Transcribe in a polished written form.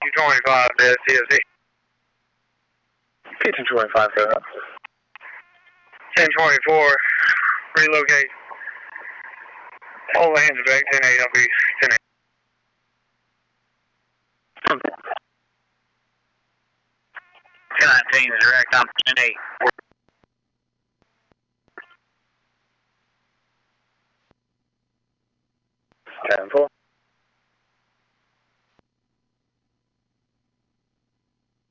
225 to CFC. P225, go ahead. 1024, relocate. All hands back, 10-8, I'll be 10-8. Okay. 1019 is direct, I'm 10-8. 10-4.